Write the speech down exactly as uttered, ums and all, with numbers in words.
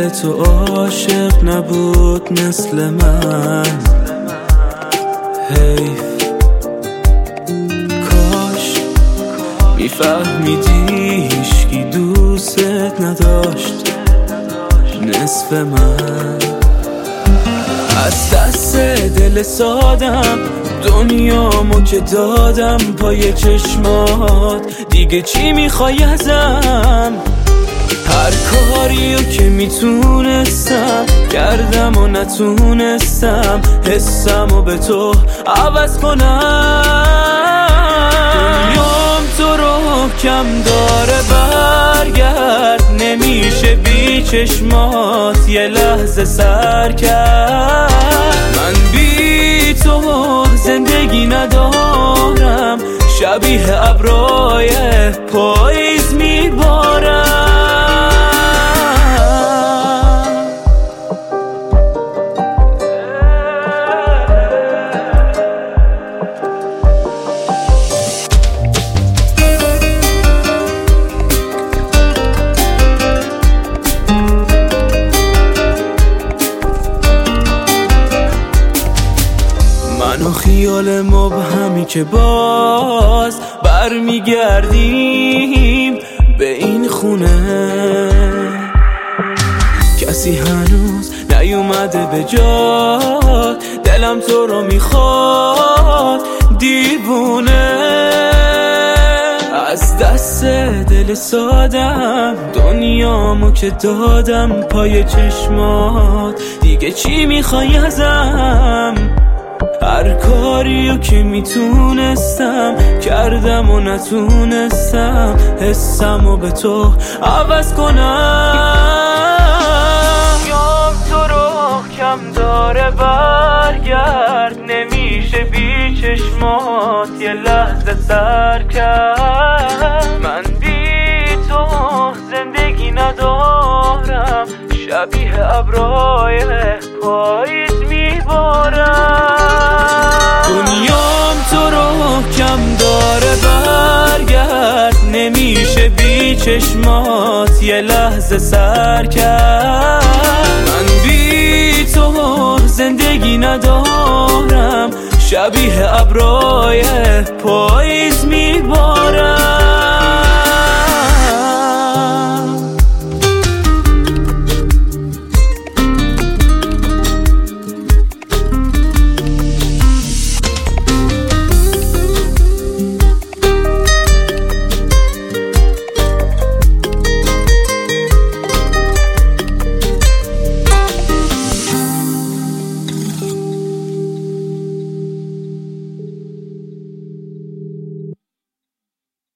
دل تو عاشق نبود مثل من. حیف کاش میفهمیدی هیچکی دوست نداشت نصف من. از دست دل سادم دنیامو که دادم پای چشمات، دیگه چی میخوای ازم؟ هر کاریو که میتونستم کردم و نتونستم حسمو به تو عوض کنم. دنیام تو رو کم داره برگرد، نمیشه بی چشمات یه لحظه سر کرد. من بی تو زندگی ندارم، شبیه ابرای پاییز میبارم. من و خیال مبهمی که باز برمیگردیم به این خونه، کسی هنوز نیومده به جا، دلم تو رو میخواد دیوونه. از دست دل سادم دنیامو که دادم پای چشمات، دیگه چی میخوای ازم؟ هر کاریو که میتونستم کردم و نتونستم حسمو به تو عوض کنم. یام تو رو کم داره برگرد، نمیشه بی چشمات یه لحظه سر کرد. من بی تو زندگی ندارم، شبیه ابرای پاییز میبارم. دنیام تو رو کم داره برگرد، نمیشه بی چشمات یه لحظه سر کرد. من بی تو زندگی ندارم، شبیه ابرای پاییز میبارم.